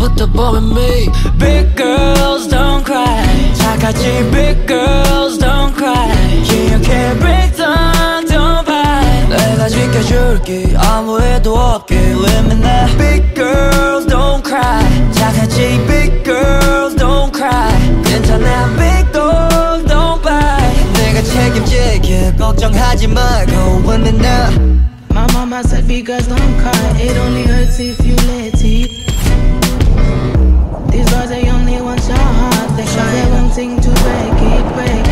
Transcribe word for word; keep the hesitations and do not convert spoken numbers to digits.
붙어보면 me. Big girls don't cry. 착하지 big girls don't cry. 기억해 big time don't buy. 내가 지켜줄게 아무 일도 없게 with me now. Big girls don't cry. 착하지 big girls don't cry. 괜찮아 big dog don't buy. 내가 책임질게 걱정하지 마 go with me now. My mama said big girls don't cry. It only hurts if you let it. These boys they only want your heart. They try their own thing to break it, break